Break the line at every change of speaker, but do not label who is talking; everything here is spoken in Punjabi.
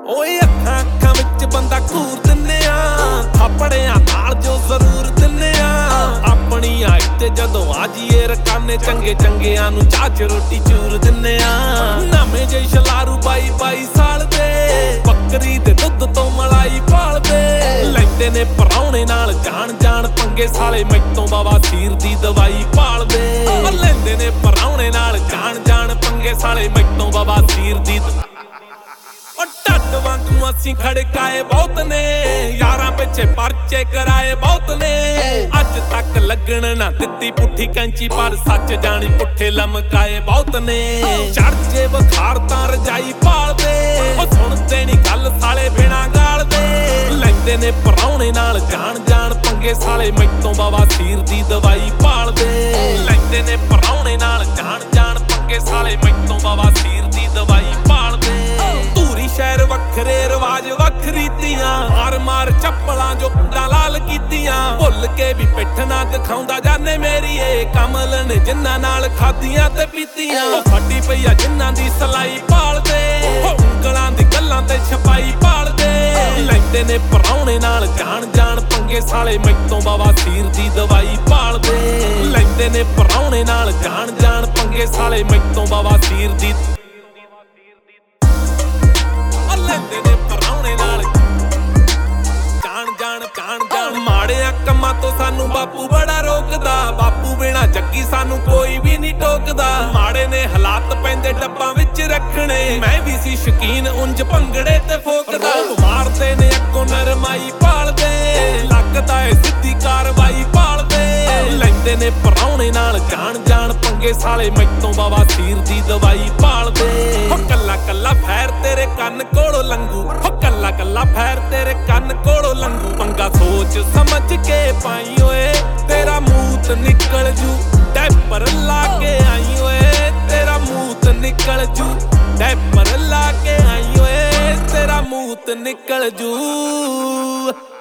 ਓਏ ਅੱਖਾਂ ਅੱਖਾਂ ਵਿੱਚ ਬੰਦਾ ਘੂਰ ਦਿੰਨੇ ਆ, ਥਾਪੜਿਆਂ ਨਾਲ ਜੋ ਜ਼ਰੂਰ ਦਿੰਨੇ ਆ। ਆਪਣੀ ਆਈ ਤੇ ਜਦੋਂ ਆ ਜੀਏ ਰਕਾਨੇ, ਚੰਗੇ ਚੰਗਿਆਂ ਨੂੰ ਚਾਹ ਚ ਰੋਟੀ ਚੂਰ ਦਿੰਨੇ ਆ। ਨਵੇਂ ਜੇ ਸ਼ਲਾਰੂ 22 ਸਾਲ ਦੇ, ਬੱਕਰੀ ਦੇ ਦੁੱਧ ਤੋਂ ਮਲਾਈ ਭਾਲਦੇ। ਲੈਂਦੇ ਨੇ ਪਰਾਉਣੇ ਨਾਲ ਜਾਣ ਪੰਗੇ, ਸਾਲੇ ਮੈਥੋਂ ਬਾਬਾ ਸੀਰ ਦੀ ਦਵਾਈ ਭਾਲਦੇ। ਲੈਂਦੇ ਨੇ ਪਰਾਉਣੇ ਨਾਲ ਜਾਣ ਪੰਗੇ, ਸਾਲੇ ਮੈਥੋਂ ਬਾਬਾ ਸੀਰ ਦੀ ਢੱਡ ਵਾਂਗੂ ਅਸੀਂ ਖੜਕਾਏ ਬਹੁਤ ਨੇ, ਯਾਰਾਂ ਪਿੱਛੇ ਪਰਚੇ ਕਰਾਏ ਬਹੁਤ ਨੇ। ਅੱਜ ਤੱਕ ਲੱਗਣ ਨਾ ਦਿੱਤੀ ਪੁੱਠੀ ਕੈਂਚੀ, ਪਰ ਸੱਚ ਜਾਣੀ ਪੁੱਠੇ ਲਮਕਾਏ ਬਹੁਤ ਨੇ। ਚੜ ਜੇ ਬੁਖਾਰ ਤਾਂ ਰਜਾਈ ਭਾਲਦੇ, ਉਹ ਸੁਣਦੇ ਨੀ ਗੱਲ ਸਾਲੇ ਬਿਨਾਂ ਗਾਲਦੇ। ਲੈਂਦੇ ਨੇ ਪਰਾਉਣੇ ਨਾਲ ਜਾਣ ਪੰਗੇ, ਸਾਲੇ ਮੈਥੋਂ ਬਾਬਾ ਸੀਰ ਦੀ ਦਵਾਈ ਭਾਲਦੇ। ਲੈਂਦੇ ਨੇ ਪਰਾਉਣੇ ਨਾਲ ਜਾਣ ਪੰਗੇ, ਸਾਲੇ ਮੈਥੋਂ ਬਾਬਾ ਸੀਰ ਦੀ ਦਵਾਈ ਭਾਲਦੇ। ਧੂਰੀ ਸ਼ਹਿਰ ਵੱਖਰੇ ਰਿਵਾਜ ਵੱਖਰੀ ਤੀਆਂ, ਮਾਰ ਚੱਪਲਾਂ ਜੋ ਪਿੰਡਾਂ ਲਾਲ ਕੀਤੀਆਂ। ਭੁੱਲ ਕੇ ਵੀ ਪਿੱਠ ਨਾ ਦਿਖਾਉਂਦਾ ਜਾਨੇ ਮੇਰੀ, ਏ ਕਮਲ ਨੇ ਜਿੰਨਾਂ ਨਾਲ ਖਾਧੀਆਂ ਤੇ ਪੀਤੀਆਂ। ਫੱਟੀ ਪਈ ਆ ਜਿੰਨਾਂ ਦੀ ਸਲਾਈ ਭਾਲਦੇ, ਉਂਗਲਾਂ ਦੀ ਗੱਲਾਂ ਤੇ ਛਪਾਈ ਭਾਲਦੇ। ਲੈਂਦੇ ਨੇ ਪਰਾਉਣੇ ਨਾਲ ਜਾਣ ਪੰਗੇ, ਸਾਲੇ ਮੈਥੋਂ ਬਾਬਾ ਸੀਰ ਦੀ ਦਵਾਈ ਭਾਲਦੇ। ਲੈਂਦੇ ਨੇ ਪਰਾਉਣੇ ਨਾਲ ਜਾਣ ਪੰਗੇ, ਸਾਲੇ ਮੈਥੋਂ ਬਾਬਾ ਸੀਰ ਦੀ ਲੈਂਦੇ ਨੇ ਪਰਾਉਣੇ ਨਾਲ ਜਾਣ ਮਾੜਿਆਂ ਕੰਮਾਂ ਤੋਂ ਸਾਨੂੰ ਬਾਪੂ ਬੜਾ ਰੋਕਦਾ। ਬਾਪੂ ਬਿਨਾ ਜੱਗੀ ਸਾਨੂੰ ਕੋਈ ਵੀ ਨਹੀਂ ਟੋਕਦਾ। ਮਾੜੇ ਨੇ ਹਾਲਾਤ ਪੈਂਦੇ ਡੱਬਾਂ ਵਿੱਚ ਰੱਖਣੇ, ਮੈਂ ਵੀ ਸੀ ਸ਼ਕੀਨ ਉਂਝ ਭੰਗੜੇ ਤੇ ਫੋਕਦਾ। ਮਾਰਦੇ ਨੇ ਅੱਗੋਂ ਨਰਮਾਈ ਭਾਲਦੇ, ਲੱਗਦਾ ਏ ਸਿੱਧੀ ਕਾਰਵਾਈ ਭਾਲਦੇ। ਲੈਂਦੇ ਨੇ ਪਰਾਉਣੇ ਨਾਲ ਜਾਣ ਪੰਗੇ, ਸਾਲੇ ਮੈਥੋਂ ਬਾਬਾ ਸੀਰ ਦੀ ਦਵਾਈ ਭਾਲਦੇ। ਕੱਲਾ ਫੈਰ ਤੇਰੇ ਕੰਨ ਕੋਲੋਂ ਲੰਘੂ, ਕੱਲਾ ਫੈਰ ਤੇਰੇ ਕੰਨ ਕੋਲੋਂ ਲੰਘੂ। ਪੰਗਾ ਸੋਚ ਸਮਝ ਕੇ ਪਾਈ ਓਏ, ਤੇਰਾ ਮੂਤ ਨਿਕਲ ਜੂ ਡੈਪਰ ਲਾ ਕੇ ਆਈ ਓਏ। ਤੇਰਾ ਮੂਤ ਨਿਕਲ ਜੂ ਡੈਪਰ ਲਾ ਕੇ ਆਈ ਓਏ, ਤੇਰਾ ਮੂਤ ਨਿਕਲ ਜੂ।